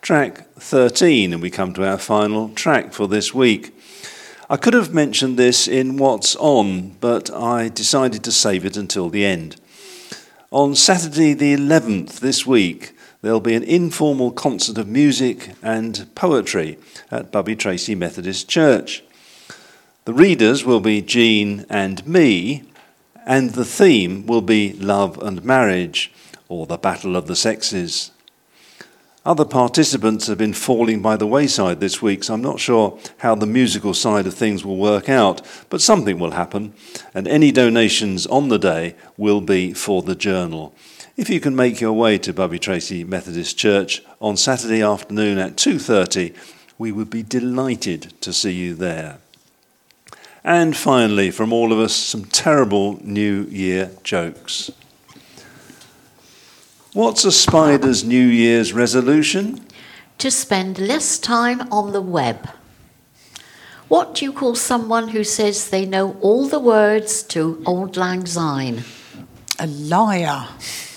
track 13, and we come to our final track for this week. I could have mentioned this in What's On, but I decided to save it until the end. On Saturday the 11th this week, there'll be an informal concert of music and poetry at Bubby Tracy Methodist Church. The readers will be Jean and me, and the theme will be love and marriage, or the battle of the sexes. Other participants have been falling by the wayside this week, so I'm not sure how the musical side of things will work out, but something will happen, and any donations on the day will be for the journal. If you can make your way to Bubby Tracy Methodist Church on Saturday afternoon at 2:30, we would be delighted to see you there. And finally, from all of us, some terrible New Year jokes. What's a spider's New Year's resolution? To spend less time on the web. What do you call someone who says they know all the words to Auld Lang Syne? A liar.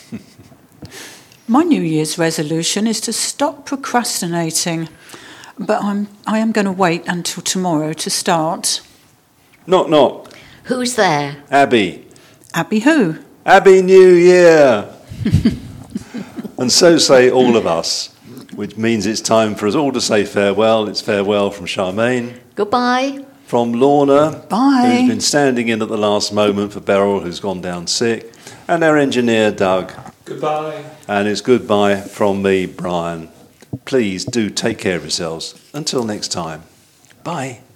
My New Year's resolution is to stop procrastinating, but I am going to wait until tomorrow to start. Knock, knock. Who's there? Abby. Abby who? Abby New Year. And so say all of us, which means it's time for us all to say farewell. It's farewell from Charmaine. Goodbye. From Lorna. Bye. Who's been standing in at the last moment for Beryl, who's gone down sick. And our engineer, Doug. Goodbye. And it's goodbye from me, Brian. Please do take care of yourselves. Until next time. Bye.